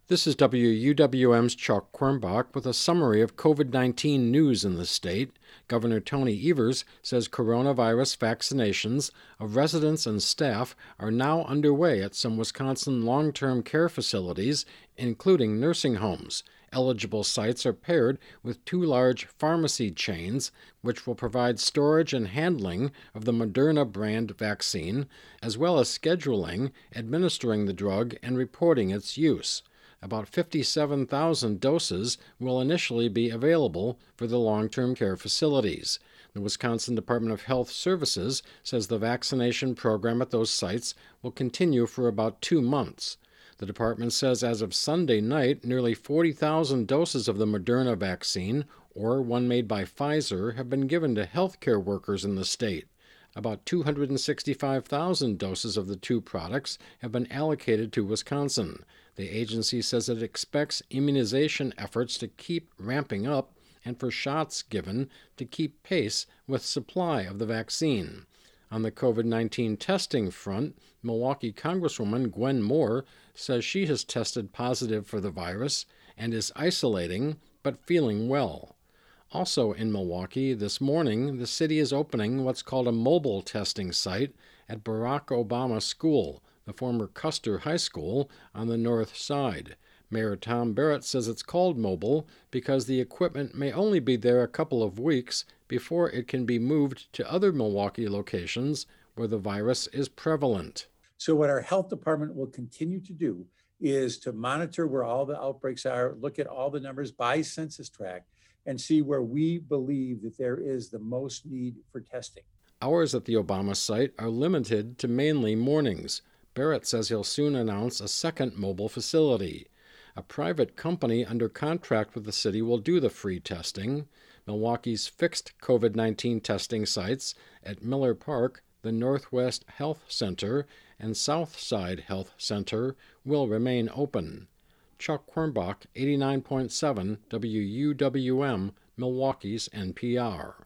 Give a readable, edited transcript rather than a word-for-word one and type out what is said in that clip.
This is WUWM's Chuck Quirmbach with a summary of COVID-19 news in the state. Governor Tony Evers says coronavirus vaccinations of residents and staff are now underway at some Wisconsin long-term care facilities, including nursing homes. Eligible sites are paired with 2 large pharmacy chains, which will provide storage and handling of the Moderna brand vaccine, as well as scheduling, administering the drug, and reporting its use. About 57,000 doses will initially be available for the long-term care facilities. The Wisconsin Department of Health Services says the vaccination program at those sites will continue for about 2 months. The department says as of Sunday night, nearly 40,000 doses of the Moderna vaccine, or one made by Pfizer, have been given to healthcare workers in the state. About 265,000 doses of the 2 products have been allocated to Wisconsin. The agency says it expects immunization efforts to keep ramping up and for shots given to keep pace with supply of the vaccine. On the COVID-19 testing front, Milwaukee Congresswoman Gwen Moore says she has tested positive for the virus and is isolating but feeling well. Also in Milwaukee, this morning, the city is opening what's called a mobile testing site at Barack Obama School, the former Custer High School on the north side. Mayor Tom Barrett says it's called mobile because the equipment may only be there a couple of weeks before it can be moved to other Milwaukee locations where the virus is prevalent. So what our health department will continue to do is to monitor where all the outbreaks are, look at all the numbers by census tract, and see where we believe that there is the most need for testing. Hours at the Obama site are limited to mainly mornings. Barrett says he'll soon announce a second mobile facility. A private company under contract with the city will do the free testing. Milwaukee's fixed COVID-19 testing sites at Miller Park, the Northwest Health Center, and Southside Health Center will remain open. Chuck Quirmbach, 89.7 WUWM, Milwaukee's NPR.